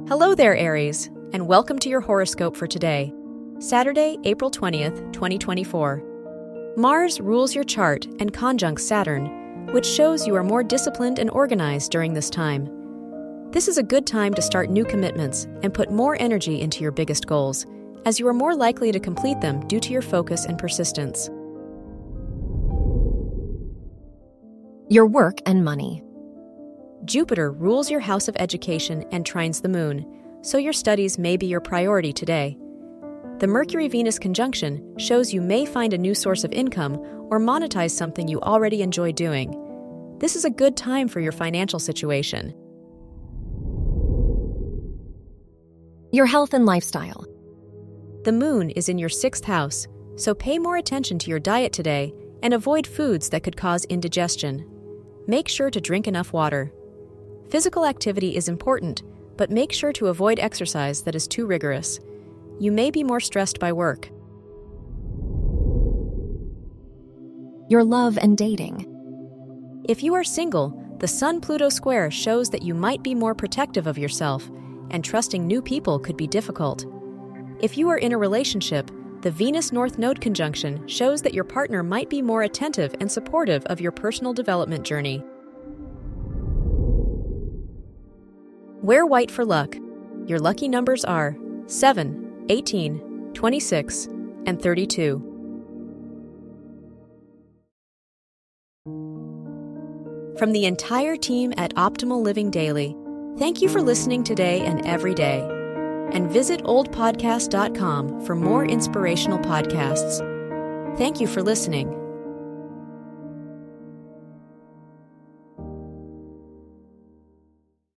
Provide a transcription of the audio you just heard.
Hello there, Aries, and welcome to your horoscope for today, Saturday, April 20th, 2024. Mars rules your chart and conjuncts Saturn, which shows you are more disciplined and organized during this time. This is a good time to start new commitments and put more energy into your biggest goals, as you are more likely to complete them due to your focus and persistence. Your work and money. Jupiter rules your house of education and trines the moon, so your studies may be your priority today. The Mercury-Venus conjunction shows you may find a new source of income or monetize something you already enjoy doing. This is a good time for your financial situation. Your health and lifestyle. The moon is in your 6th house, so pay more attention to your diet today and avoid foods that could cause indigestion. Make sure to drink enough water. Physical activity is important, but make sure to avoid exercise that is too rigorous. You may be more stressed by work. Your love and dating. If you are single, the Sun-Pluto square shows that you might be more protective of yourself, and trusting new people could be difficult. If you are in a relationship, the Venus-North Node conjunction shows that your partner might be more attentive and supportive of your personal development journey. Wear white for luck. Your lucky numbers are 7, 18, 26, and 32. From the entire team at Optimal Living Daily, thank you for listening today and every day. And visit oldpodcast.com for more inspirational podcasts. Thank you for listening.